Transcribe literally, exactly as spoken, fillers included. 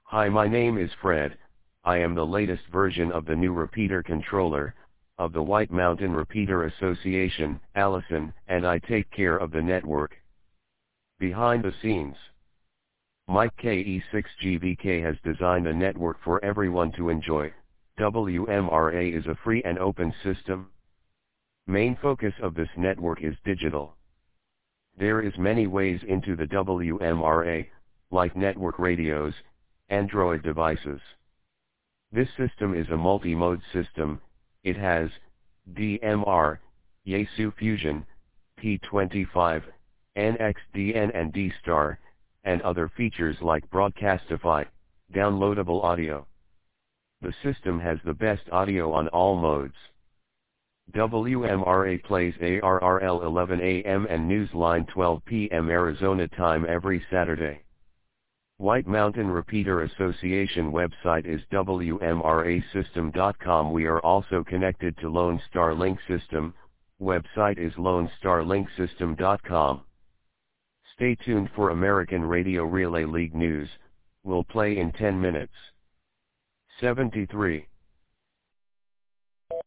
Hi, my name is Fred. I am the latest version of the new repeater controller, of the White Mountain Repeater Association, Allison, and I take care of the network. Behind the scenes, Mike K E six G V K has designed a network for everyone to enjoy. W M R A is a free and open system. Main focus of this network is digital. There is many ways into the W M R A, like network radios, Android devices. This system is a multi-mode system. It has D M R, Yaesu Fusion, P twenty-five, N X D N and D-Star, and other features like Broadcastify, downloadable audio. The system has the best audio on all modes. W M R A plays A R R L eleven A M and Newsline twelve P M Arizona time every Saturday. White Mountain Repeater Association website is W M R A system dot com. We are also connected to Lone Star Link System, website is Lone Star Link System dot com. Stay tuned for American Radio Relay League News, will play in ten minutes. seventy-three.